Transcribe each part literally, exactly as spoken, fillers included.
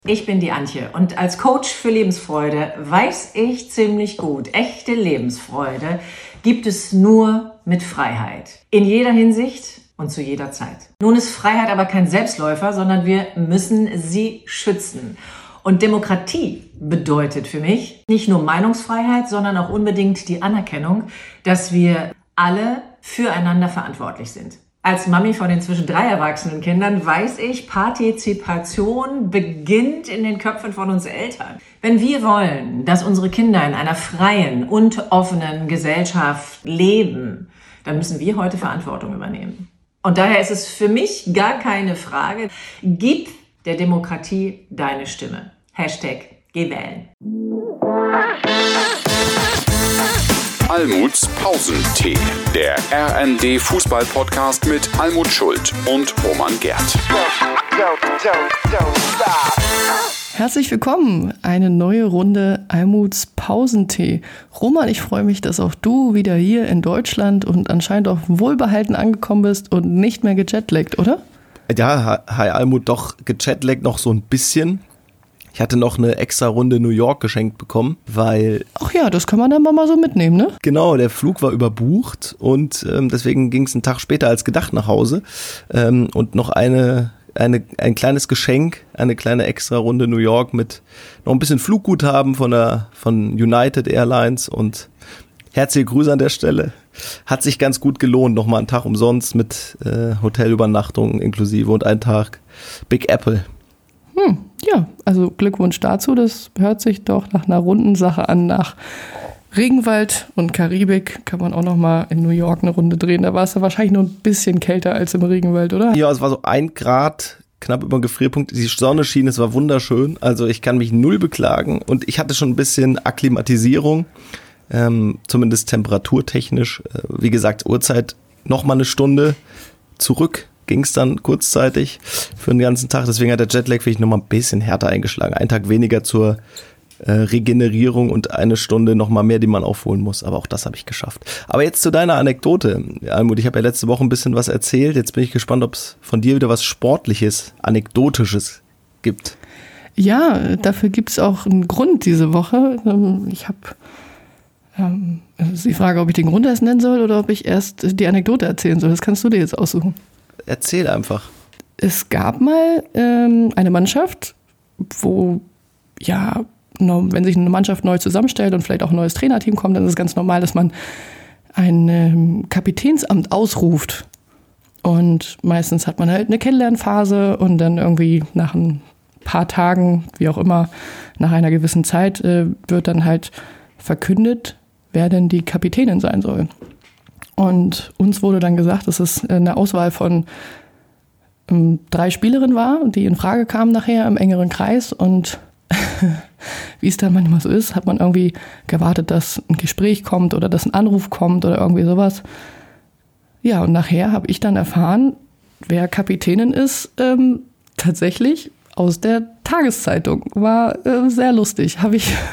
Ich bin die Antje und als Coach für Lebensfreude weiß ich ziemlich gut, echte Lebensfreude gibt es nur mit Freiheit. In jeder Hinsicht und zu jeder Zeit. Nun ist Freiheit aber kein Selbstläufer, sondern wir müssen sie schützen. Und Demokratie bedeutet für mich nicht nur Meinungsfreiheit, sondern auch unbedingt die Anerkennung, dass wir alle füreinander verantwortlich sind. Als Mami von inzwischen drei erwachsenen Kindern weiß ich, Partizipation beginnt in den Köpfen von uns Eltern. Wenn wir wollen, dass unsere Kinder in einer freien und offenen Gesellschaft leben, dann müssen wir heute Verantwortung übernehmen. Und daher ist es für mich gar keine Frage, gib der Demokratie deine Stimme. Hashtag Geh wählen. Almuts Pausentee, der R N D Fußball-Podcast mit Almut Schuld und Roman Gerth. Herzlich willkommen, eine neue Runde Almuts Pausentee. Roman, ich freue mich, dass auch du wieder hier in Deutschland und anscheinend auch wohlbehalten angekommen bist und nicht mehr gejetlaggt, oder? Ja, hi Almut, doch gejetlaggt noch so ein bisschen. Ich hatte noch eine extra Runde New York geschenkt bekommen, weil... Ach ja, das kann man dann mal so mitnehmen, ne? Genau, der Flug war überbucht und ähm, deswegen ging es einen Tag später als gedacht nach Hause. Ähm, und noch eine, eine, ein kleines Geschenk, eine kleine extra Runde New York mit noch ein bisschen Flugguthaben von, der, von United Airlines und herzliche Grüße an der Stelle. Hat sich ganz gut gelohnt, nochmal einen Tag umsonst mit äh, Hotelübernachtung inklusive und einen Tag Big Apple. Hm, ja, also Glückwunsch dazu. Das hört sich doch nach einer runden Sache an. Nach Regenwald und Karibik kann man auch noch mal in New York eine Runde drehen. Da war es ja wahrscheinlich nur ein bisschen kälter als im Regenwald, oder? Ja, es war so ein Grad, knapp über dem Gefrierpunkt. Die Sonne schien, es war wunderschön. Also ich kann mich null beklagen. Und ich hatte schon ein bisschen Akklimatisierung, ähm, zumindest temperaturtechnisch. Äh, wie gesagt, Uhrzeit noch mal eine Stunde zurück. Ging es dann kurzzeitig für den ganzen Tag. Deswegen hat der Jetlag vielleicht noch mal ein bisschen härter eingeschlagen. Ein Tag weniger zur äh, Regenerierung und eine Stunde noch mal mehr, die man aufholen muss. Aber auch das habe ich geschafft. Aber jetzt zu deiner Anekdote, Almut. Ich habe ja letzte Woche ein bisschen was erzählt. Jetzt bin ich gespannt, ob es von dir wieder was Sportliches, Anekdotisches gibt. Ja, dafür gibt es auch einen Grund diese Woche. Ich habe... Ähm, es ist die Frage, ob ich den Grund erst nennen soll oder ob ich erst die Anekdote erzählen soll. Das kannst du dir jetzt aussuchen. Erzähl einfach. Es gab mal ähm, eine Mannschaft, wo, ja, wenn sich eine Mannschaft neu zusammenstellt und vielleicht auch ein neues Trainerteam kommt, dann ist es ganz normal, dass man ein ähm, Kapitänsamt ausruft. Und meistens hat man halt eine Kennenlernphase und dann irgendwie nach ein paar Tagen, wie auch immer, nach einer gewissen Zeit, äh, wird dann halt verkündet, wer denn die Kapitänin sein soll. Und uns wurde dann gesagt, dass es eine Auswahl von ähm, drei Spielerinnen war, die in Frage kamen nachher im engeren Kreis. Und wie es dann manchmal so ist, hat man irgendwie gewartet, dass ein Gespräch kommt oder dass ein Anruf kommt oder irgendwie sowas. Ja, und nachher habe ich dann erfahren, wer Kapitänin ist, ähm, tatsächlich aus der Tageszeitung. War äh, sehr lustig. Habe ich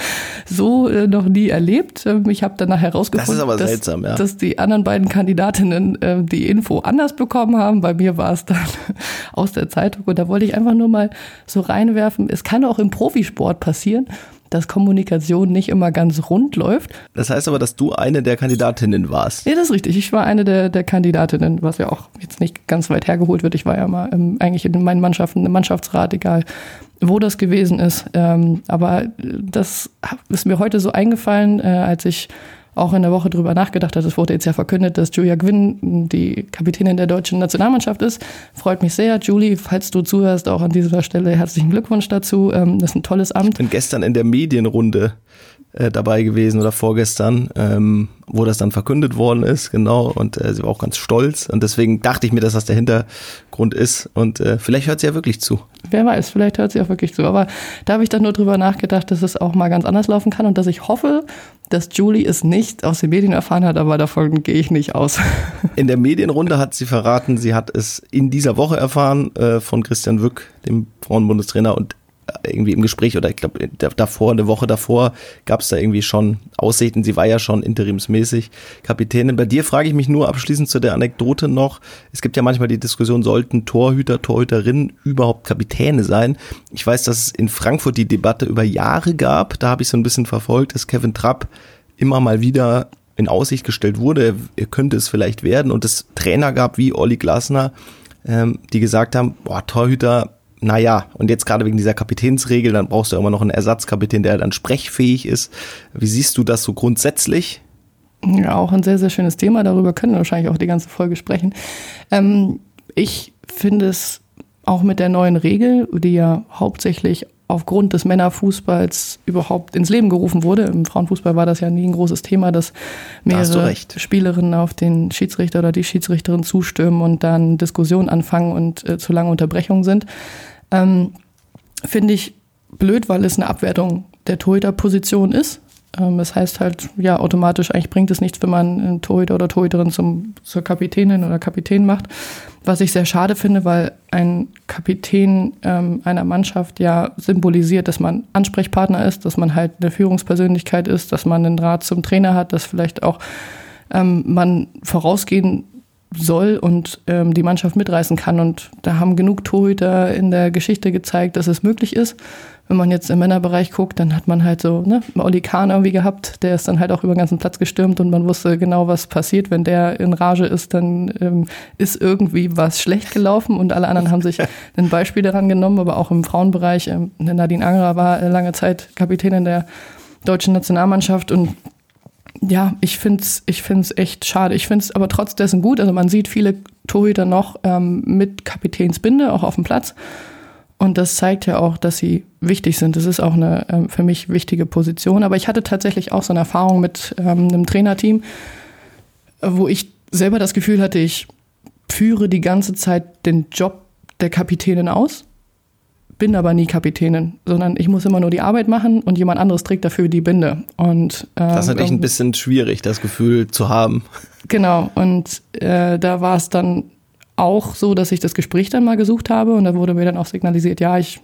so äh, noch nie erlebt. Ähm, ich habe danach herausgefunden, das ist aber dass, seltsam, ja. dass die anderen beiden Kandidatinnen äh, die Info anders bekommen haben. Bei mir war es dann aus der Zeitung. Und da wollte ich einfach nur mal so reinwerfen. Es kann auch im Profisport passieren, dass Kommunikation nicht immer ganz rund läuft. Das heißt aber, dass du eine der Kandidatinnen warst. Ja, das ist richtig. Ich war eine der, der Kandidatinnen, was ja auch jetzt nicht ganz weit hergeholt wird. Ich war ja mal ähm, eigentlich in meinen Mannschaften im Mannschaftsrat, egal wo das gewesen ist. Ähm, aber das ist mir heute so eingefallen, äh, als ich auch in der Woche drüber nachgedacht habe. Es wurde jetzt ja verkündet, dass Julia Gwynn die Kapitänin der deutschen Nationalmannschaft ist. Freut mich sehr. Julie, falls du zuhörst, auch an dieser Stelle herzlichen Glückwunsch dazu. Ähm, das ist ein tolles Amt. Ich bin gestern in der Medienrunde äh, dabei gewesen oder vorgestern, ähm, wo das dann verkündet worden ist, genau. Und äh, sie war auch ganz stolz. Und deswegen dachte ich mir, dass das der Hintergrund ist. Und äh, vielleicht hört sie ja wirklich zu. Wer weiß, vielleicht hört sie auch wirklich zu. Aber da habe ich dann nur drüber nachgedacht, dass es auch mal ganz anders laufen kann und dass ich hoffe, dass Julie es nicht aus den Medien erfahren hat, aber davon gehe ich nicht aus. In der Medienrunde hat sie verraten, sie hat es in dieser Woche erfahren äh, von Christian Wück, dem Frauenbundestrainer. Und irgendwie im Gespräch oder ich glaube davor, eine Woche davor gab es da irgendwie schon Aussichten. Sie war ja schon interimsmäßig Kapitänin. Bei dir frage ich mich nur abschließend zu der Anekdote noch. Es gibt ja manchmal die Diskussion, sollten Torhüter, Torhüterinnen überhaupt Kapitäne sein? Ich weiß, dass es in Frankfurt die Debatte über Jahre gab. Da habe ich so ein bisschen verfolgt, dass Kevin Trapp immer mal wieder in Aussicht gestellt wurde, er könnte es vielleicht werden und es Trainer gab wie Olli Glasner, ähm, die gesagt haben, boah, Torhüter, naja, und jetzt gerade wegen dieser Kapitänsregel, dann brauchst du immer noch einen Ersatzkapitän, der dann sprechfähig ist. Wie siehst du das so grundsätzlich? Ja, auch ein sehr, sehr schönes Thema, darüber können wir wahrscheinlich auch die ganze Folge sprechen. Ähm, ich finde es auch mit der neuen Regel, die ja hauptsächlich aufgrund des Männerfußballs überhaupt ins Leben gerufen wurde. Im Frauenfußball war das ja nie ein großes Thema, dass mehrere da Spielerinnen auf den Schiedsrichter oder die Schiedsrichterin zustürmen und dann Diskussionen anfangen und äh, zu lange Unterbrechungen sind. Ähm, finde ich blöd, weil es eine Abwertung der Torhüterposition ist. Ähm, das heißt halt, ja, automatisch eigentlich bringt es nichts, wenn man einen Torhüter oder Torhüterin zum, zur Kapitänin oder Kapitän macht. Was ich sehr schade finde, weil ein Kapitän ähm, einer Mannschaft ja symbolisiert, dass man Ansprechpartner ist, dass man halt eine Führungspersönlichkeit ist, dass man einen Draht zum Trainer hat, dass vielleicht auch ähm, man vorausgehen soll und ähm, die Mannschaft mitreißen kann. Und da haben genug Torhüter in der Geschichte gezeigt, dass es möglich ist. Wenn man jetzt im Männerbereich guckt, dann hat man halt so ne, Olli Kahn irgendwie gehabt, der ist dann halt auch über den ganzen Platz gestürmt und man wusste genau, was passiert. Wenn der in Rage ist, dann ähm, ist irgendwie was schlecht gelaufen und alle anderen haben sich ein Beispiel daran genommen. Aber auch im Frauenbereich, ähm, Nadine Angerer war lange Zeit Kapitänin der deutschen Nationalmannschaft und ja, ich find's, ich find's echt schade. Ich find's aber trotz dessen gut. Also man sieht viele Torhüter noch ähm, mit Kapitänsbinde, auch auf dem Platz. Und das zeigt ja auch, dass sie wichtig sind. Das ist auch eine ähm, für mich wichtige Position. Aber ich hatte tatsächlich auch so eine Erfahrung mit ähm, einem Trainerteam, wo ich selber das Gefühl hatte, ich führe die ganze Zeit den Job der Kapitänin aus, bin aber nie Kapitänin, sondern ich muss immer nur die Arbeit machen und jemand anderes trägt dafür die Binde. Und, ähm, das ist natürlich ein bisschen schwierig, das Gefühl zu haben. Genau, und äh, da war es dann auch so, dass ich das Gespräch dann mal gesucht habe und da wurde mir dann auch signalisiert, ja, ich,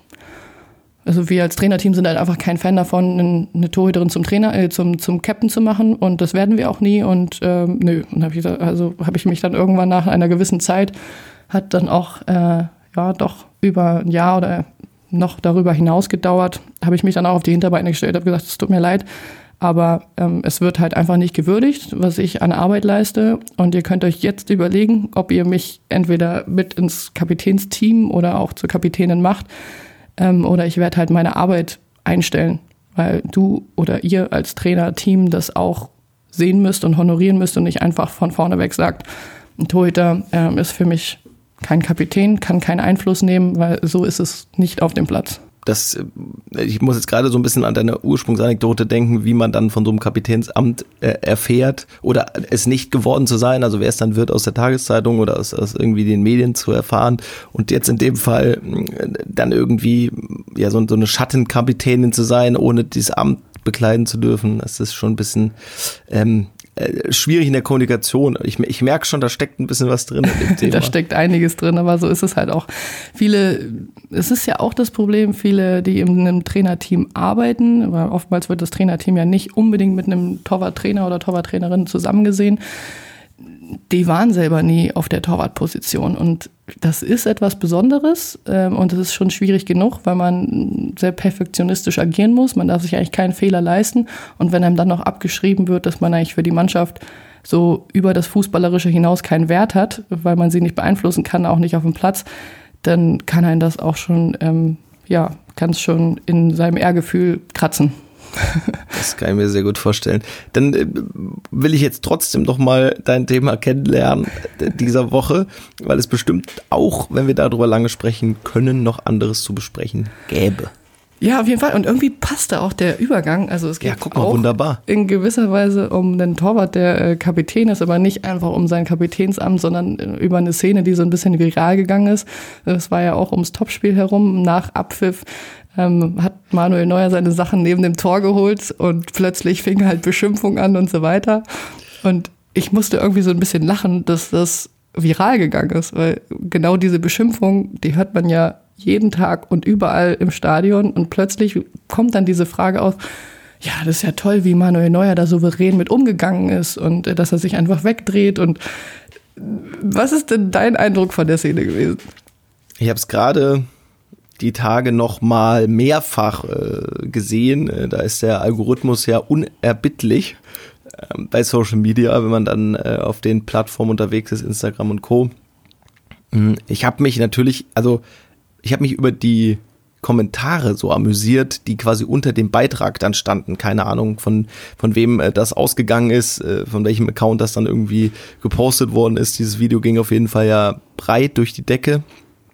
also wir als Trainerteam sind halt einfach kein Fan davon, eine Torhüterin zum Trainer, äh, zum zum Captain zu machen und das werden wir auch nie und ähm, nö, und habe ich also habe ich mich dann irgendwann nach einer gewissen Zeit hat dann auch äh, ja doch über ein Jahr oder noch darüber hinaus gedauert, habe ich mich dann auch auf die Hinterbeine gestellt, habe gesagt, es tut mir leid, aber ähm, es wird halt einfach nicht gewürdigt, was ich an Arbeit leiste. Und ihr könnt euch jetzt überlegen, ob ihr mich entweder mit ins Kapitänsteam oder auch zur Kapitänin macht. Ähm, oder ich werde halt meine Arbeit einstellen, weil du oder ihr als Trainerteam das auch sehen müsst und honorieren müsst und nicht einfach von vorne weg sagt, ein Torhüter ähm, ist für mich kein Kapitän, kann keinen Einfluss nehmen, weil so ist es nicht auf dem Platz. Das, ich muss jetzt gerade so ein bisschen an deine Ursprungsanekdote denken, wie man dann von so einem Kapitänsamt äh, erfährt oder es nicht geworden zu sein, also wer es dann wird aus der Tageszeitung oder aus, aus irgendwie den Medien zu erfahren und jetzt in dem Fall dann irgendwie ja so, so eine Schattenkapitänin zu sein, ohne dieses Amt bekleiden zu dürfen, das ist schon ein bisschen ähm, schwierig in der Kommunikation. Ich, ich merke schon, da steckt ein bisschen was drin in dem Thema. Da steckt einiges drin, aber so ist es halt auch. Viele, es ist ja auch das Problem, viele, die in einem Trainerteam arbeiten, aber oftmals wird das Trainerteam ja nicht unbedingt mit einem Torwarttrainer oder Torwarttrainerin zusammengesehen, die waren selber nie auf der Torwartposition und das ist etwas Besonderes ähm, und es ist schon schwierig genug, weil man sehr perfektionistisch agieren muss. Man darf sich eigentlich keinen Fehler leisten und wenn einem dann noch abgeschrieben wird, dass man eigentlich für die Mannschaft so über das Fußballerische hinaus keinen Wert hat, weil man sie nicht beeinflussen kann, auch nicht auf dem Platz, dann kann einen das auch schon, ähm, ja, kann es schon in seinem Ehrgefühl kratzen. Das kann ich mir sehr gut vorstellen. Dann äh, will ich jetzt trotzdem noch mal dein Thema kennenlernen äh, dieser Woche, weil es bestimmt auch, wenn wir darüber lange sprechen können, noch anderes zu besprechen gäbe. Ja, auf jeden Fall. Und irgendwie passt da auch der Übergang. Also es geht ja, guck mal, auch wunderbar. In gewisser Weise um einen Torwart, der äh, Kapitän ist, aber nicht einfach um sein Kapitänsamt, sondern äh, über eine Szene, die so ein bisschen viral gegangen ist. Das war ja auch ums Topspiel herum. Nach Abpfiff ähm, hat Manuel Neuer seine Sachen neben dem Tor geholt und plötzlich fing halt Beschimpfung an und so weiter. Und ich musste irgendwie so ein bisschen lachen, dass das viral gegangen ist, weil genau diese Beschimpfung, die hört man ja jeden Tag und überall im Stadion und plötzlich kommt dann diese Frage auf, ja, das ist ja toll, wie Manuel Neuer da souverän mit umgegangen ist und äh, dass er sich einfach wegdreht. Und was ist denn dein Eindruck von der Szene gewesen? Ich habe es gerade die Tage noch mal mehrfach äh, gesehen. Äh, da ist der Algorithmus ja unerbittlich äh, bei Social Media, wenn man dann äh, auf den Plattformen unterwegs ist, Instagram und Co. Ich habe mich natürlich, also ich habe mich über die Kommentare so amüsiert, die quasi unter dem Beitrag dann standen. Keine Ahnung, von von wem äh, das ausgegangen ist, äh, von welchem Account das dann irgendwie gepostet worden ist. Dieses Video ging auf jeden Fall ja breit durch die Decke.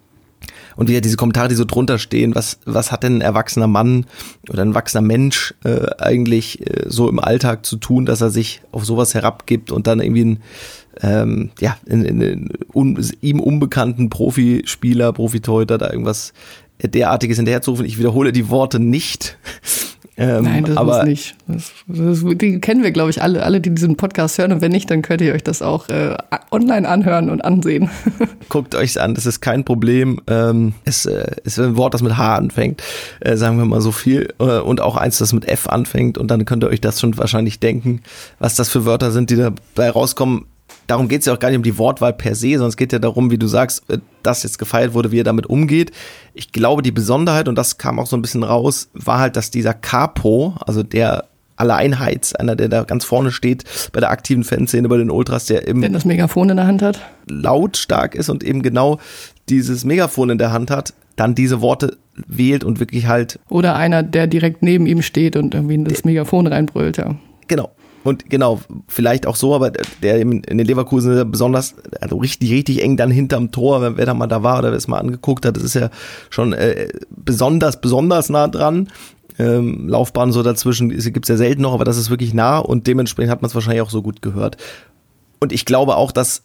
Und wieder diese Kommentare, die so drunter stehen, was was hat denn ein erwachsener Mann oder ein erwachsener Mensch äh, eigentlich äh, so im Alltag zu tun, dass er sich auf sowas herabgibt und dann irgendwie ein ähm, ja, in, in, in un, ihm unbekannten Profispieler, Profitorhüter da irgendwas derartiges hinterherzurufen. Ich wiederhole die Worte nicht. Ähm, Nein, das aber muss nicht. Das, das, die kennen wir, glaube ich, alle, alle, die diesen Podcast hören. Und wenn nicht, dann könnt ihr euch das auch äh, online anhören und ansehen. Guckt euch's an, das ist kein Problem. Ähm, es äh, ist ein Wort, das mit H anfängt, äh, sagen wir mal so viel. Äh, und auch eins, das mit F anfängt. Und dann könnt ihr euch das schon wahrscheinlich denken, was das für Wörter sind, die dabei rauskommen. Darum geht es ja auch gar nicht um die Wortwahl per se, sondern es geht ja darum, wie du sagst, dass jetzt gefeiert wurde, wie er damit umgeht. Ich glaube, die Besonderheit, und das kam auch so ein bisschen raus, war halt, dass dieser Capo, also der Alleinheits, einer, der da ganz vorne steht bei der aktiven Fanszene, bei den Ultras, der im der das Megafon in der Hand hat, lautstark ist und eben genau dieses Megafon in der Hand hat, dann diese Worte wählt und wirklich halt... Oder einer, der direkt neben ihm steht und irgendwie in das Megafon reinbrüllt, ja. Genau. Und genau, vielleicht auch so, aber der in den Leverkusen besonders, also richtig, richtig eng dann hinterm Tor, wer da mal da war oder wer es mal angeguckt hat, das ist ja schon äh, besonders, besonders nah dran. Ähm, Laufbahn so dazwischen gibt's ja selten noch, aber das ist wirklich nah und dementsprechend hat man es wahrscheinlich auch so gut gehört. Und ich glaube auch, dass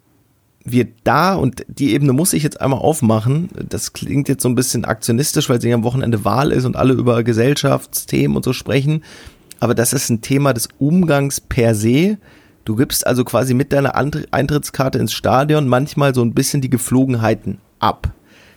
wir da, und die Ebene muss ich jetzt einmal aufmachen, das klingt jetzt so ein bisschen aktionistisch, weil es ja am Wochenende Wahl ist und alle über Gesellschaftsthemen und so sprechen, aber das ist ein Thema des Umgangs per se. Du gibst also quasi mit deiner Eintrittskarte ins Stadion manchmal so ein bisschen die Geflogenheiten ab.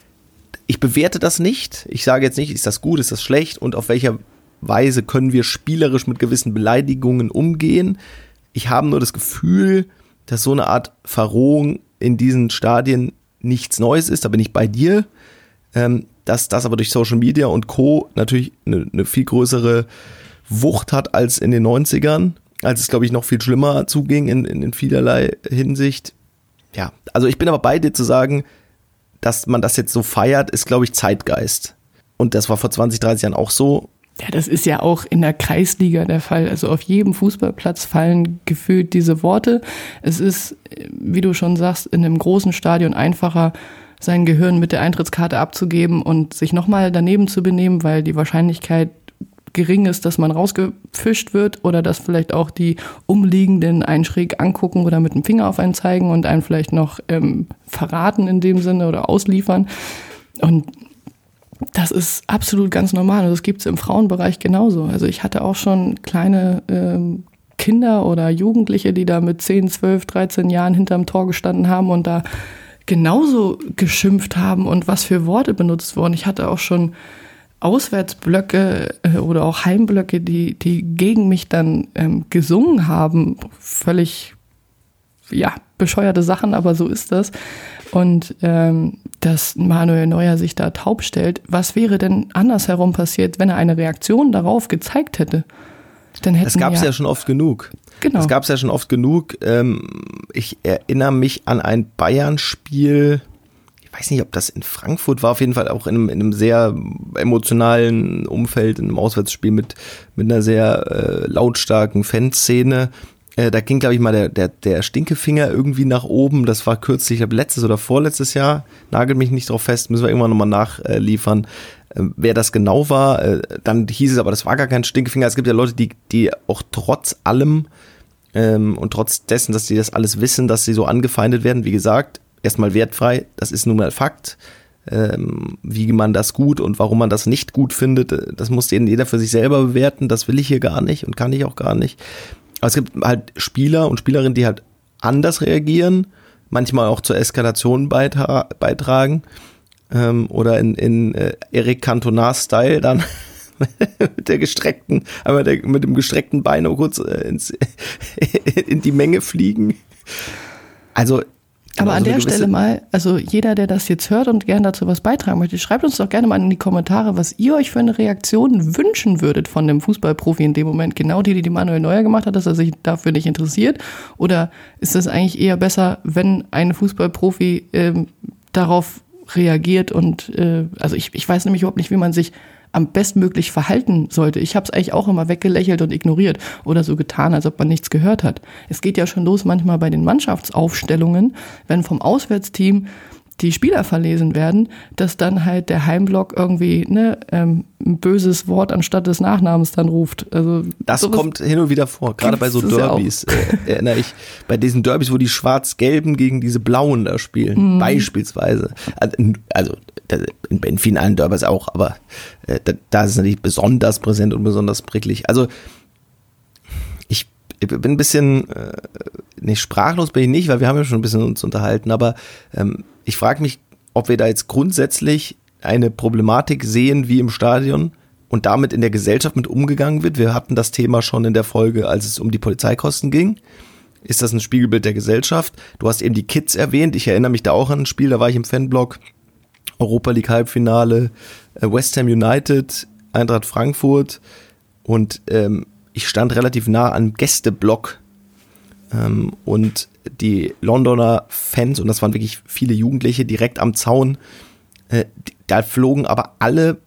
Ich bewerte das nicht. Ich sage jetzt nicht, ist das gut, ist das schlecht und auf welcher Weise können wir spielerisch mit gewissen Beleidigungen umgehen. Ich habe nur das Gefühl, dass so eine Art Verrohung in diesen Stadien nichts Neues ist. Da bin ich bei dir. Ähm, dass das aber durch Social Media und Co. natürlich eine, eine viel größere Wucht hat als in den neunzigern, als es, glaube ich, noch viel schlimmer zuging in, in, in vielerlei Hinsicht. Ja, also ich bin aber bei dir zu sagen, dass man das jetzt so feiert, ist, glaube ich, Zeitgeist. Und das war vor zwanzig, dreißig Jahren auch so. Ja, das ist ja auch in der Kreisliga der Fall. Also auf jedem Fußballplatz fallen gefühlt diese Worte. Es ist, wie du schon sagst, in einem großen Stadion einfacher, sein Gehirn mit der Eintrittskarte abzugeben und sich nochmal daneben zu benehmen, weil die Wahrscheinlichkeit gering ist, dass man rausgefischt wird oder dass vielleicht auch die Umliegenden einen schräg angucken oder mit dem Finger auf einen zeigen und einen vielleicht noch ähm, verraten in dem Sinne oder ausliefern. Und das ist absolut ganz normal und das gibt es im Frauenbereich genauso. Also ich hatte auch schon kleine ähm, Kinder oder Jugendliche, die da mit zehn, zwölf, dreizehn Jahren hinterm Tor gestanden haben und da genauso geschimpft haben und was für Worte benutzt wurden. Ich hatte auch schon Auswärtsblöcke äh, oder auch Heimblöcke, die, die gegen mich dann ähm, gesungen haben. Völlig, ja, bescheuerte Sachen, aber so ist das. Und ähm, dass Manuel Neuer sich da taub stellt, was wäre denn andersherum passiert, wenn er eine Reaktion darauf gezeigt hätte? Dann hätten das gab es ja, ja schon oft genug. Genau. Das gab es ja schon oft genug. Ähm, ich erinnere mich an ein Bayern-Spiel, ich weiß nicht, ob das in Frankfurt war, auf jeden Fall auch in einem, in einem sehr emotionalen Umfeld, in einem Auswärtsspiel mit, mit einer sehr äh, lautstarken Fanszene. Äh, da ging, glaube ich, mal der, der, der Stinkefinger irgendwie nach oben. Das war kürzlich, ich glaube, letztes oder vorletztes Jahr. Nagelt mich nicht drauf fest, müssen wir irgendwann nochmal nachliefern, äh, wer das genau war. Äh, dann hieß es aber, das war gar kein Stinkefinger. Es gibt ja Leute, die, die auch trotz allem ähm, und trotz dessen, dass sie das alles wissen, dass sie so angefeindet werden, wie gesagt, erstmal wertfrei, das ist nun mal Fakt. Ähm, wie man das gut und warum man das nicht gut findet, das muss jeder für sich selber bewerten. Das will ich hier gar nicht und kann ich auch gar nicht. Aber es gibt halt Spieler und Spielerinnen, die halt anders reagieren, manchmal auch zur Eskalation beitra- beitragen. ähm, oder in, in äh, Eric Cantona-Style dann mit der gestreckten, einmal der, mit dem gestreckten Bein noch kurz äh, ins, in die Menge fliegen. Also aber an so der Stelle mal, also jeder, der das jetzt hört und gerne dazu was beitragen möchte, schreibt uns doch gerne mal in die Kommentare, was ihr euch für eine Reaktion wünschen würdet von dem Fußballprofi in dem Moment. Genau die, die die Manuel Neuer gemacht hat, dass er sich dafür nicht interessiert. Oder ist es eigentlich eher besser, wenn ein Fußballprofi ähm, darauf reagiert und, äh, also ich, ich weiß nämlich überhaupt nicht, wie man sich am bestmöglich verhalten sollte. Ich habe es eigentlich auch immer weggelächelt und ignoriert oder so getan, als ob man nichts gehört hat. Es geht ja schon los manchmal bei den Mannschaftsaufstellungen, wenn vom Auswärtsteam die Spieler verlesen werden, dass dann halt der Heimblock irgendwie ne, ähm, ein böses Wort anstatt des Nachnamens dann ruft. Also das kommt hin und wieder vor, gerade bei so Derbys. Äh, erinnere ich, bei diesen Derbys, wo die Schwarz-Gelben gegen diese Blauen da spielen, mhm. beispielsweise. Also, also in vielen anderen Derbys auch, aber äh, da, da ist es natürlich besonders präsent und besonders pricklig. Also ich, ich bin ein bisschen, äh, nicht sprachlos bin ich nicht, weil wir haben ja schon ein bisschen uns unterhalten, aber ähm, ich frage mich, ob wir da jetzt grundsätzlich eine Problematik sehen wie im Stadion und damit in der Gesellschaft mit umgegangen wird. Wir hatten das Thema schon in der Folge, als es um die Polizeikosten ging. Ist das ein Spiegelbild der Gesellschaft? Du hast eben die Kids erwähnt. Ich erinnere mich da auch an ein Spiel, da war ich im Fanblock. Europa League Halbfinale, West Ham United, Eintracht Frankfurt und ähm, ich stand relativ nah am Gästeblock ähm, und die Londoner Fans, und das waren wirklich viele Jugendliche, direkt am Zaun, äh, da flogen aber alle,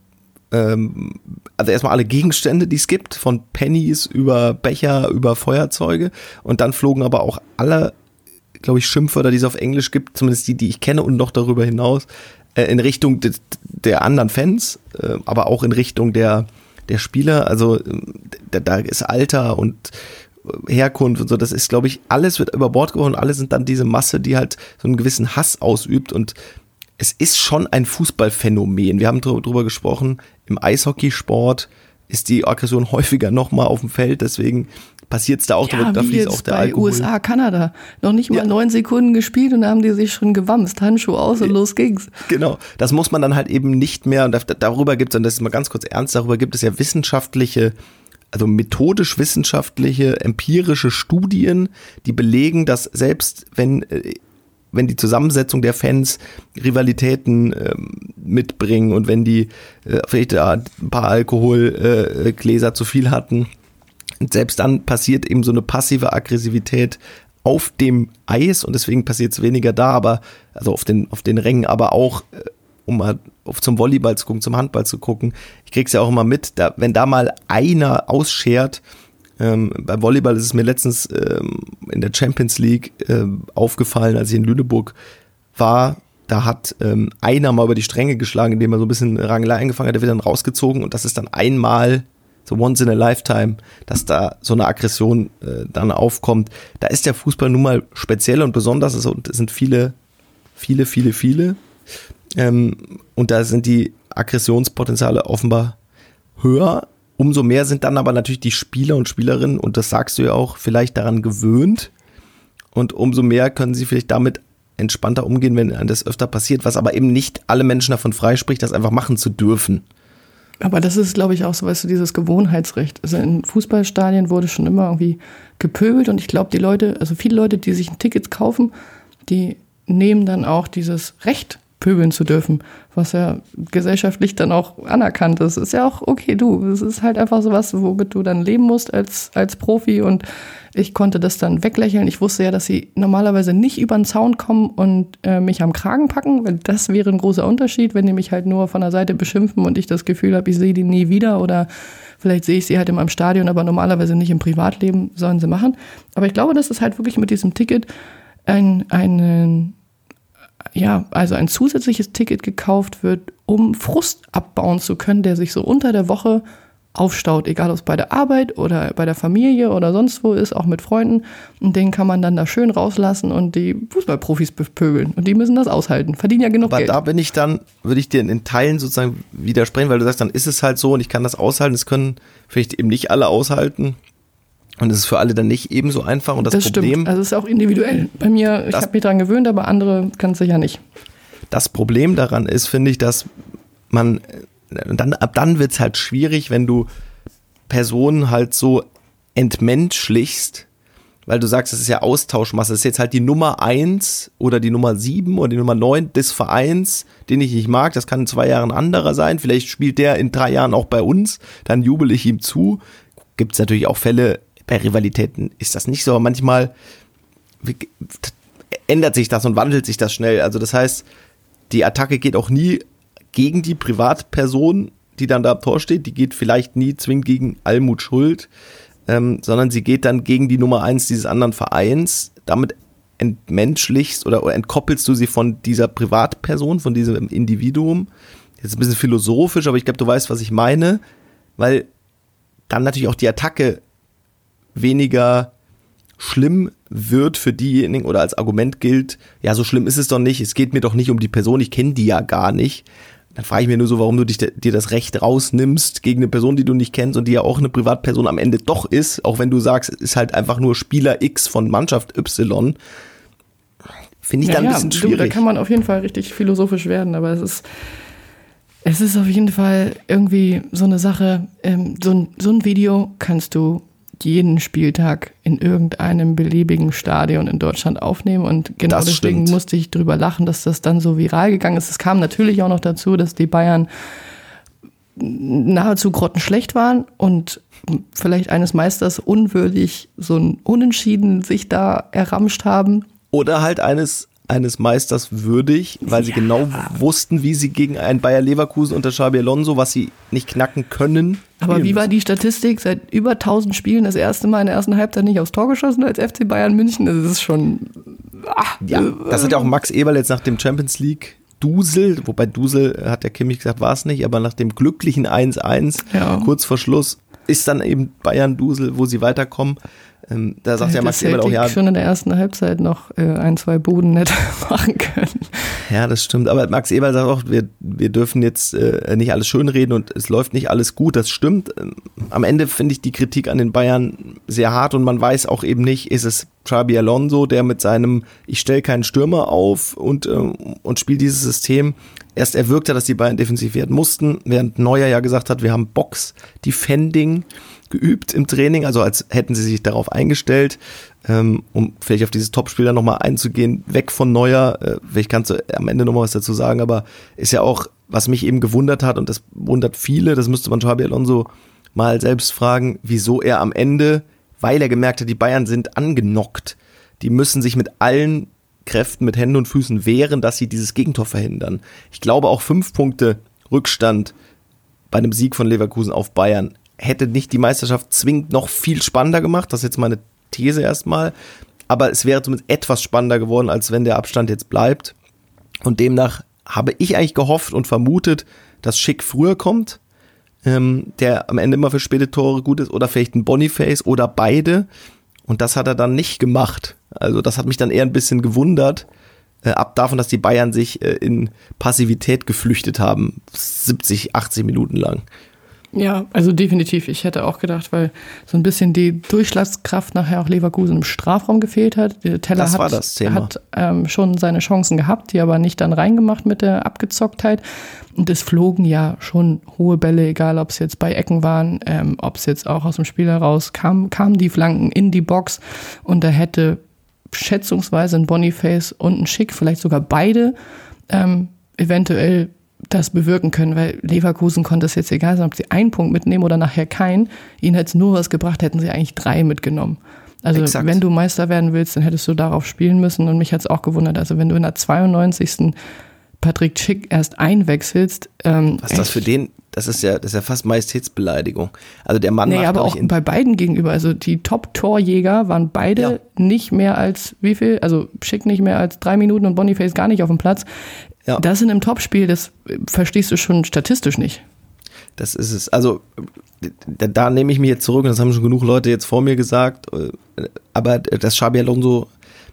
ähm, also erstmal alle Gegenstände, die es gibt, von Pennies über Becher, über Feuerzeuge, und dann flogen aber auch alle, glaube ich, Schimpfwörter, die es auf Englisch gibt, zumindest die, die ich kenne und noch darüber hinaus, äh, in Richtung de, der anderen Fans, äh, aber auch in Richtung der, der Spieler, also da, da ist Alter und Herkunft und so, das ist, glaube ich, alles wird über Bord geworfen und alle sind dann diese Masse, die halt so einen gewissen Hass ausübt, und es ist schon ein Fußballphänomen. Wir haben darüber gesprochen, im Eishockeysport ist die Aggression häufiger nochmal auf dem Feld, deswegen passiert es da auch, ja, da fließt auch der bei Alkohol. U S A, Kanada, noch nicht mal ja. neun Sekunden gespielt und da haben die sich schon gewamst, Handschuh aus und los ging's. Genau, das muss man dann halt eben nicht mehr, und darüber gibt es, und das ist mal ganz kurz ernst, darüber gibt es ja wissenschaftliche, also methodisch wissenschaftliche, empirische Studien, die belegen, dass selbst wenn, wenn die Zusammensetzung der Fans Rivalitäten äh, mitbringen und wenn die äh, vielleicht ein paar Alkoholgläser äh, zu viel hatten, selbst dann passiert eben so eine passive Aggressivität auf dem Eis, und deswegen passiert es weniger da, aber also auf den, auf den Rängen, aber auch äh, um mal auf zum Volleyball zu gucken, zum Handball zu gucken. Ich krieg's ja auch immer mit, da, wenn da mal einer ausschert, ähm, beim Volleyball ist es mir letztens ähm, in der Champions League äh, aufgefallen, als ich in Lüneburg war, da hat ähm, einer mal über die Stränge geschlagen, indem er so ein bisschen Rangelei eingefangen hat, der wird dann rausgezogen, und das ist dann einmal so once in a lifetime, dass da so eine Aggression äh, dann aufkommt. Da ist der Fußball nun mal speziell und besonders, also, und es sind viele, viele, viele, viele. Ähm, und da sind die Aggressionspotenziale offenbar höher. Umso mehr sind dann aber natürlich die Spieler und Spielerinnen, und das sagst du ja auch, vielleicht daran gewöhnt. Und umso mehr können sie vielleicht damit entspannter umgehen, wenn das öfter passiert, was aber eben nicht alle Menschen davon freispricht, das einfach machen zu dürfen. Aber das ist, glaube ich, auch so, weißt du, dieses Gewohnheitsrecht. Also in Fußballstadien wurde schon immer irgendwie gepöbelt, und ich glaube, die Leute, also viele Leute, die sich ein Ticket kaufen, die nehmen dann auch dieses Recht, pöbeln zu dürfen, was ja gesellschaftlich dann auch anerkannt ist. Ist ja auch okay, du, es ist halt einfach sowas, womit du dann leben musst als, als Profi, und ich konnte das dann weglächeln. Ich wusste ja, dass sie normalerweise nicht über den Zaun kommen und äh, mich am Kragen packen, weil das wäre ein großer Unterschied, wenn die mich halt nur von der Seite beschimpfen und ich das Gefühl habe, ich sehe die nie wieder, oder vielleicht sehe ich sie halt in meinem Stadion, aber normalerweise nicht im Privatleben, sollen sie machen. Aber ich glaube, dass es halt wirklich mit diesem Ticket ein, ein ja, also ein zusätzliches Ticket gekauft wird, um Frust abbauen zu können, der sich so unter der Woche aufstaut, egal ob es bei der Arbeit oder bei der Familie oder sonst wo ist, auch mit Freunden. Und den kann man dann da schön rauslassen und die Fußballprofis bepöbeln. Und die müssen das aushalten, verdienen ja genug Aber Geld. Aber da bin ich dann, würde ich dir in Teilen sozusagen widersprechen, weil du sagst, dann ist es halt so und ich kann das aushalten. Das können vielleicht eben nicht alle aushalten. Und es ist für alle dann nicht ebenso einfach. Und das, das Problem. Stimmt. Also es ist auch individuell. Bei mir, ich habe mich daran gewöhnt, aber andere können es sicher nicht. Das Problem daran ist, finde ich, dass man, dann, ab dann wird es halt schwierig, wenn du Personen halt so entmenschlichst, weil du sagst, das ist ja Austauschmasse, das ist jetzt halt die Nummer eins oder die Nummer sieben oder die Nummer neun des Vereins, den ich nicht mag, das kann in zwei Jahren ein anderer sein, vielleicht spielt der in drei Jahren auch bei uns, dann jubel ich ihm zu. Gibt es natürlich auch Fälle, bei Rivalitäten ist das nicht so, aber manchmal ändert sich das und wandelt sich das schnell, also das heißt, die Attacke geht auch nie gegen die Privatperson, die dann da am Tor steht, die geht vielleicht nie zwingend gegen Almut Schuld, ähm, sondern sie geht dann gegen die Nummer eins dieses anderen Vereins. Damit entmenschlichst oder, oder entkoppelst du sie von dieser Privatperson, von diesem Individuum. Jetzt ein bisschen philosophisch, aber ich glaube, du weißt, was ich meine, weil dann natürlich auch die Attacke weniger schlimm wird für diejenigen oder als Argument gilt, ja, so schlimm ist es doch nicht, es geht mir doch nicht um die Person, ich kenne die ja gar nicht. Dann frage ich mir nur so, warum du dich, dir das Recht rausnimmst gegen eine Person, die du nicht kennst und die ja auch eine Privatperson am Ende doch ist, auch wenn du sagst, es ist halt einfach nur Spieler X von Mannschaft Y. Finde ich ja, dann ein ja, bisschen du, schwierig. Da kann man auf jeden Fall richtig philosophisch werden, aber es ist, es ist auf jeden Fall irgendwie so eine Sache, ähm, so, ein, so ein Video kannst du jeden Spieltag in irgendeinem beliebigen Stadion in Deutschland aufnehmen und genau Das deswegen stimmt. musste ich drüber lachen, dass das dann so viral gegangen ist. Es kam natürlich auch noch dazu, dass die Bayern nahezu grottenschlecht waren und vielleicht eines Meisters unwürdig so ein Unentschieden sich da erramscht haben. Oder halt eines, eines Meisters würdig, weil sie Ja. genau wussten, wie sie gegen einen Bayer Leverkusen unter Xabi Alonso, was sie nicht knacken können. Aber spielen wie war müssen. die Statistik? Seit über tausend Spielen das erste Mal in der ersten Halbzeit nicht aufs Tor geschossen als F C Bayern München. Das ist schon... Ach, Ja, das hat ja auch Max Eberl jetzt nach dem Champions League Dusel, wobei Dusel, hat der Kimmich gesagt, war es nicht, aber nach dem glücklichen eins eins, Ja. kurz vor Schluss, ist dann eben Bayern Dusel, wo sie weiterkommen. Ähm, da sagt ja hätte Max Eberl auch, Celtic ja, schon in der ersten Halbzeit noch äh, ein, zwei Buden nett machen können. ja, das stimmt, aber Max Eberl sagt auch, wir, wir dürfen jetzt äh, nicht alles schönreden und es läuft nicht alles gut, das stimmt. Ähm, am Ende finde ich die Kritik an den Bayern sehr hart und man weiß auch eben nicht, ist es Xabi Alonso, der mit seinem, ich stelle keinen Stürmer auf und, äh, und spiele dieses System. Erst erwirkte, dass die Bayern defensiv werden mussten, während Neuer ja gesagt hat, wir haben Box-Defending geübt im Training, also als hätten sie sich darauf eingestellt, ähm, um vielleicht auf dieses Topspiel dann nochmal einzugehen, weg von Neuer, äh, vielleicht kannst du am Ende nochmal was dazu sagen, aber ist ja auch, was mich eben gewundert hat und das wundert viele, das müsste man Xabi Alonso mal selbst fragen, wieso er am Ende, weil er gemerkt hat, die Bayern sind angenockt, die müssen sich mit allen Kräften, mit Händen und Füßen wehren, dass sie dieses Gegentor verhindern. Ich glaube auch fünf Punkte Rückstand bei einem Sieg von Leverkusen auf Bayern hätte nicht die Meisterschaft zwingend noch viel spannender gemacht. Das ist jetzt meine These erstmal. Aber es wäre zumindest etwas spannender geworden, als wenn der Abstand jetzt bleibt. Und demnach habe ich eigentlich gehofft und vermutet, dass Schick früher kommt, ähm, der am Ende immer für späte Tore gut ist, oder vielleicht ein Boniface oder beide. Und das hat er dann nicht gemacht. Also das hat mich dann eher ein bisschen gewundert, äh, ab davon, dass die Bayern sich äh, in Passivität geflüchtet haben, siebzig, achtzig Minuten lang. Ja, also definitiv. Ich hätte auch gedacht, weil so ein bisschen die Durchschlagskraft nachher auch Leverkusen im Strafraum gefehlt hat. Der Teller Das war hat, das Thema. hat ähm, schon seine Chancen gehabt, die aber nicht dann reingemacht mit der Abgezocktheit. Und es flogen ja schon hohe Bälle, egal ob es jetzt bei Ecken waren, ähm, ob es jetzt auch aus dem Spiel heraus kam, kamen die Flanken in die Box und da hätte schätzungsweise ein Boniface und ein Schick, vielleicht sogar beide, ähm, eventuell das bewirken können, weil Leverkusen konnte es jetzt egal sein, ob sie einen Punkt mitnehmen oder nachher keinen. Ihnen hätte es nur was gebracht, hätten sie eigentlich drei mitgenommen. Also Exakt. Wenn du Meister werden willst, dann hättest du darauf spielen müssen und mich hat es auch gewundert. Also wenn du in der zweiundneunzigsten Patrick Schick erst einwechselst. Ähm, Was ist das für den? Das ist ja, das ist ja fast Majestätsbeleidigung. Also der Mann Nee, macht, aber glaub auch ich, in, bei beiden gegenüber. Also die Top-Torjäger waren beide Ja. nicht mehr als, wie viel? Also Schick nicht mehr als drei Minuten und Boniface gar nicht auf dem Platz. Ja. Das in einem Topspiel, das verstehst du schon statistisch nicht. das ist es. Also da, da nehme ich mich jetzt zurück, und das haben schon genug Leute jetzt vor mir gesagt, aber dass Xabi Alonso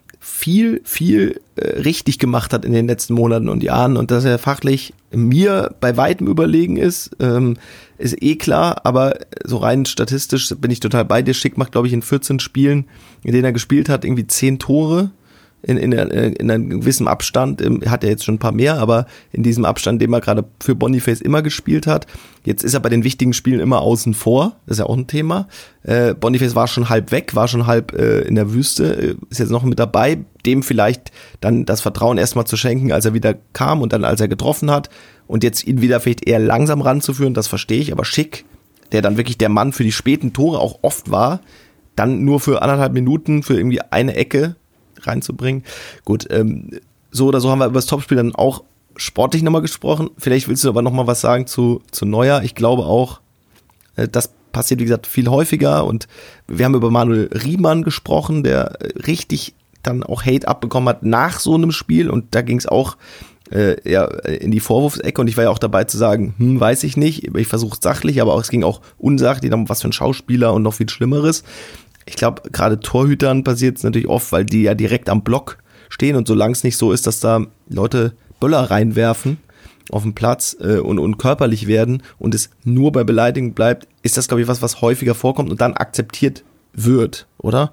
viel, viel äh, richtig gemacht hat in den letzten Monaten und Jahren und dass er fachlich mir bei weitem überlegen ist, ähm, ist eh klar, aber so rein statistisch bin ich total bei dir. Schick macht, glaube ich, in vierzehn Spielen, in denen er gespielt hat, irgendwie zehn Tore. in, in, in einem gewissen Abstand, hat er jetzt schon ein paar mehr, aber in diesem Abstand, den er gerade für Boniface immer gespielt hat. Jetzt ist er bei den wichtigen Spielen immer außen vor, das ist ja auch ein Thema. Äh, Boniface war schon halb weg, war schon halb äh, in der Wüste, ist jetzt noch mit dabei, dem vielleicht dann das Vertrauen erstmal zu schenken, als er wieder kam und dann als er getroffen hat und jetzt ihn wieder vielleicht eher langsam ranzuführen, das verstehe ich, aber Schick, der dann wirklich der Mann für die späten Tore auch oft war, dann nur für anderthalb Minuten für irgendwie eine Ecke reinzubringen. Gut, ähm, so oder so haben wir über das Topspiel dann auch sportlich nochmal gesprochen. Vielleicht willst du aber nochmal was sagen zu, zu Neuer. Ich glaube auch, äh, das passiert, wie gesagt, viel häufiger und wir haben über Manuel Riemann gesprochen, der richtig dann auch Hate abbekommen hat nach so einem Spiel und da ging es auch äh, ja, in die Vorwurfsecke und ich war ja auch dabei zu sagen, hm, weiß ich nicht, ich versuche es sachlich, aber auch, es ging auch unsachlich, was für ein Schauspieler und noch viel Schlimmeres. Ich glaube, gerade Torhütern passiert es natürlich oft, weil die ja direkt am Block stehen und solange es nicht so ist, dass da Leute Böller reinwerfen auf den Platz äh, und, und körperlich werden und es nur bei Beleidigung bleibt, ist das, glaube ich, was, was häufiger vorkommt und dann akzeptiert wird, oder?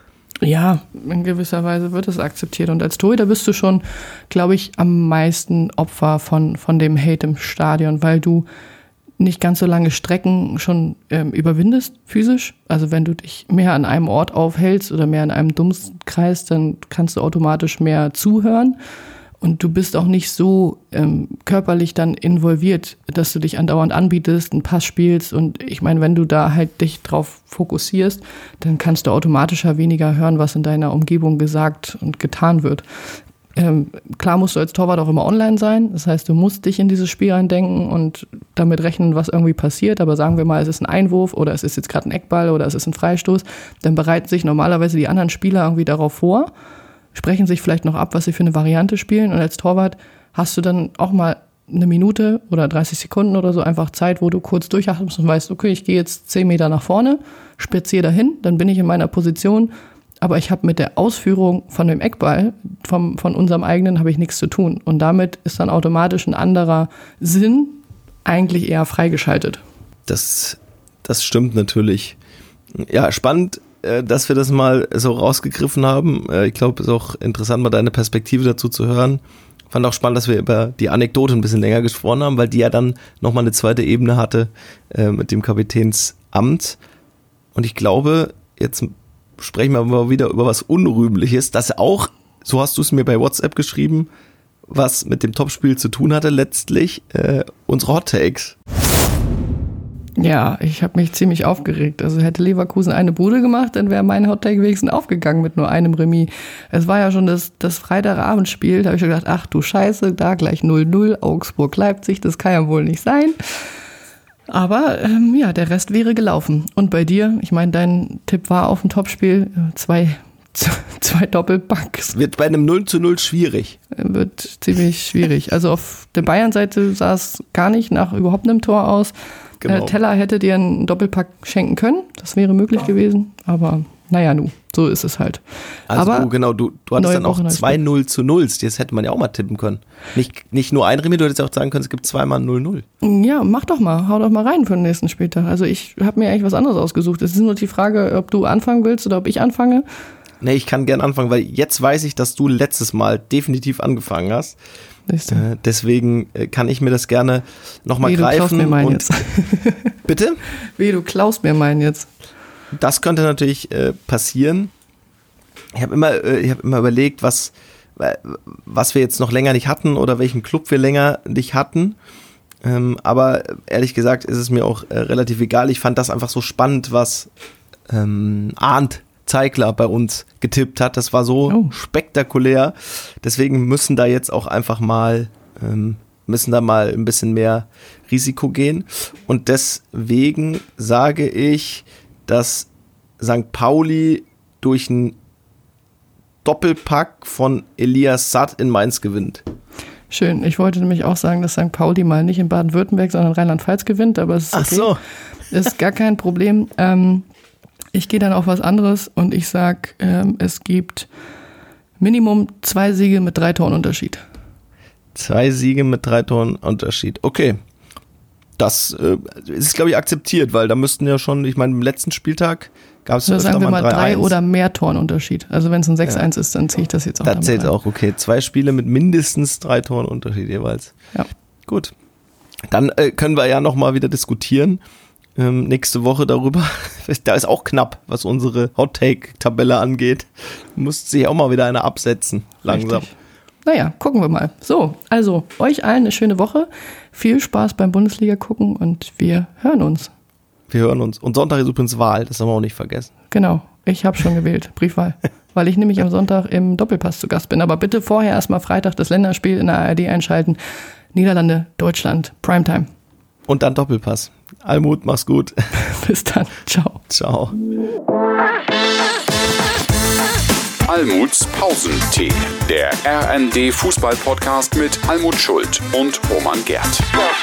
Ja, in gewisser Weise wird es akzeptiert und als Torhüter bist du schon, glaube ich, am meisten Opfer von, von dem Hate im Stadion, weil du nicht ganz so lange Strecken schon ähm, überwindest, physisch. Also wenn du dich mehr an einem Ort aufhältst oder mehr in einem Dunstkreis, dann kannst du automatisch mehr zuhören. Und du bist auch nicht so ähm, körperlich dann involviert, dass du dich andauernd anbietest, einen Pass spielst. Und ich meine, wenn du da halt dich drauf fokussierst, dann kannst du automatischer weniger hören, was in deiner Umgebung gesagt und getan wird. Ähm, klar musst du als Torwart auch immer online sein. Das heißt, du musst dich in dieses Spiel reindenken und damit rechnen, was irgendwie passiert. Aber sagen wir mal, es ist ein Einwurf oder es ist jetzt gerade ein Eckball oder es ist ein Freistoß. Dann bereiten sich normalerweise die anderen Spieler irgendwie darauf vor, sprechen sich vielleicht noch ab, was sie für eine Variante spielen. Und als Torwart hast du dann auch mal eine Minute oder dreißig Sekunden oder so einfach Zeit, wo du kurz durchatmest und weißt, okay, ich gehe jetzt zehn Meter nach vorne, spaziere dahin, dann bin ich in meiner Position. Aber ich habe mit der Ausführung von dem Eckball, vom, von unserem eigenen, habe ich nichts zu tun. Und damit ist dann automatisch ein anderer Sinn eigentlich eher freigeschaltet. Das, das stimmt natürlich. Ja, spannend, dass wir das mal so rausgegriffen haben. Ich glaube, es ist auch interessant, mal deine Perspektive dazu zu hören. Ich fand auch spannend, dass wir über die Anekdote ein bisschen länger gesprochen haben, weil die ja dann nochmal eine zweite Ebene hatte äh, mit dem Kapitänsamt. Und ich glaube, jetzt sprechen wir mal wieder über was Unrühmliches, das auch, so hast du es mir bei WhatsApp geschrieben, was mit dem Topspiel zu tun hatte letztlich, äh, unsere Hot Takes. Ja, ich habe mich ziemlich aufgeregt. Also hätte Leverkusen eine Bude gemacht, dann wäre mein Hot Take wenigstens aufgegangen mit nur einem Remis. Es war ja schon das, das Freitagabendspiel, da habe ich schon gedacht, ach du Scheiße, da gleich null null, Augsburg-Leipzig, das kann ja wohl nicht sein. Aber ähm, ja, der Rest wäre gelaufen. Und bei dir, ich meine, dein Tipp war auf ein Topspiel, zwei, zwei Doppelpacks. Wird bei einem null zu null schwierig. Wird ziemlich schwierig. Also auf der Bayern-Seite sah es gar nicht nach überhaupt einem Tor aus. Genau. Äh, Teller hätte dir einen Doppelpack schenken können, das wäre möglich gewesen, aber naja, nu, so ist es halt. Also aber du, genau, du, du hattest dann auch zwei null zu nulls, das hätte man ja auch mal tippen können. Nicht, nicht nur ein Remis, du hättest auch sagen können, es gibt zweimal null null. Ja, mach doch mal, hau doch mal rein für den nächsten Spieltag. Also ich habe mir eigentlich was anderes ausgesucht. Es ist nur die Frage, ob du anfangen willst oder ob ich anfange. Nee, ich kann gern anfangen, weil jetzt weiß ich, dass du letztes Mal definitiv angefangen hast. Äh, deswegen kann ich mir das gerne nochmal greifen. Du klaust mir meinen und jetzt. Bitte? Wie, du klaust mir meinen jetzt. Das könnte natürlich äh, passieren. Ich habe immer, äh, ich hab immer überlegt, was, was wir jetzt noch länger nicht hatten oder welchen Club wir länger nicht hatten. Ähm, aber ehrlich gesagt ist es mir auch äh, relativ egal. Ich fand das einfach so spannend, was ähm, Arndt Zeigler bei uns getippt hat. Das war so oh. spektakulär. Deswegen müssen da jetzt auch einfach mal, ähm, müssen da mal ein bisschen mehr Risiko gehen. Und deswegen sage ich, dass Sankt Pauli durch einen Doppelpack von Elias Satt in Mainz gewinnt. Schön. Ich wollte nämlich auch sagen, dass Sankt Pauli mal nicht in Baden-Württemberg, sondern in Rheinland-Pfalz gewinnt, aber es ist okay. Ach so. Ist gar kein Problem. Ähm, Ich gehe dann auf was anderes und ich sage, ähm, es gibt Minimum zwei Siege mit drei Toren Unterschied. Zwei Siege mit drei Toren Unterschied. Okay. das äh, ist, glaube ich, akzeptiert, weil da müssten ja schon, ich meine, im letzten Spieltag gab es also sagen wir mal drei eins. Oder mehr Torenunterschied. Also wenn es ein sechs eins ja. ist, dann ziehe ich das jetzt auch Das zählt rein. auch, okay. Zwei Spiele mit mindestens drei Toren Unterschied jeweils. Ja. Gut. Dann äh, können wir ja nochmal wieder diskutieren. Ähm, nächste Woche darüber. Da ist auch knapp, was unsere Hot-Take-Tabelle angeht. Muss sich auch mal wieder eine absetzen. Langsam. Richtig. Naja, gucken wir mal. So, also euch allen eine schöne Woche. Viel Spaß beim Bundesliga gucken und wir hören uns. Wir hören uns. Und Sonntag ist übrigens Wahl, das haben wir auch nicht vergessen. Genau, ich habe schon gewählt, Briefwahl. Weil ich nämlich am Sonntag im Doppelpass zu Gast bin. Aber bitte vorher erstmal Freitag das Länderspiel in der A R D einschalten. Niederlande, Deutschland, Primetime. Und dann Doppelpass. Almut, mach's gut. Bis dann, ciao. Ciao. Almuts Pausentee, der R N D Fußball-Podcast mit Almut Schuld und Roman Gerth.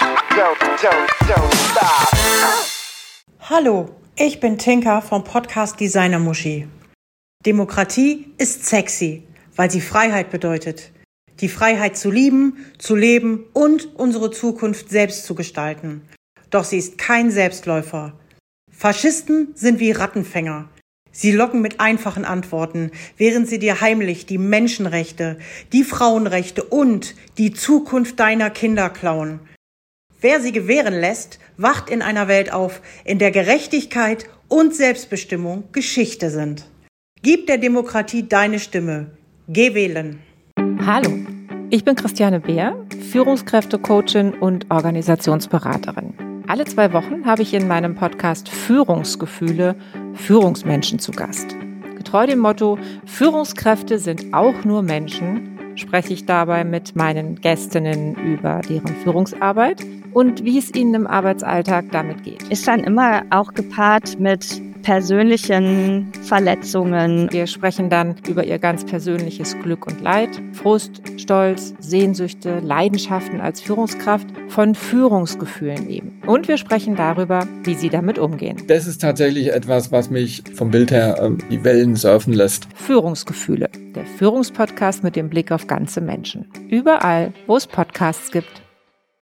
Hallo, ich bin Tinka vom Podcast Designer Muschi. Demokratie ist sexy, weil sie Freiheit bedeutet. Die Freiheit zu lieben, zu leben und unsere Zukunft selbst zu gestalten. Doch sie ist kein Selbstläufer. Faschisten sind wie Rattenfänger. Sie locken mit einfachen Antworten, während sie dir heimlich die Menschenrechte, die Frauenrechte und die Zukunft deiner Kinder klauen. Wer sie gewähren lässt, wacht in einer Welt auf, in der Gerechtigkeit und Selbstbestimmung Geschichte sind. Gib der Demokratie deine Stimme. Geh wählen. Hallo, ich bin Christiane Beer, Führungskräftecoachin und Organisationsberaterin. Alle zwei Wochen habe ich in meinem Podcast Führungsgefühle Führungsmenschen zu Gast. Getreu dem Motto, Führungskräfte sind auch nur Menschen, spreche ich dabei mit meinen Gästinnen über deren Führungsarbeit und wie es ihnen im Arbeitsalltag damit geht. Ist dann immer auch gepaart mit persönlichen Verletzungen. Wir sprechen dann über ihr ganz persönliches Glück und Leid, Frust, Stolz, Sehnsüchte, Leidenschaften als Führungskraft, von Führungsgefühlen eben. Und wir sprechen darüber, wie sie damit umgehen. Das ist tatsächlich etwas, was mich vom Bild her äh, die Wellen surfen lässt. Führungsgefühle, der Führungspodcast mit dem Blick auf ganze Menschen. Überall, wo es Podcasts gibt.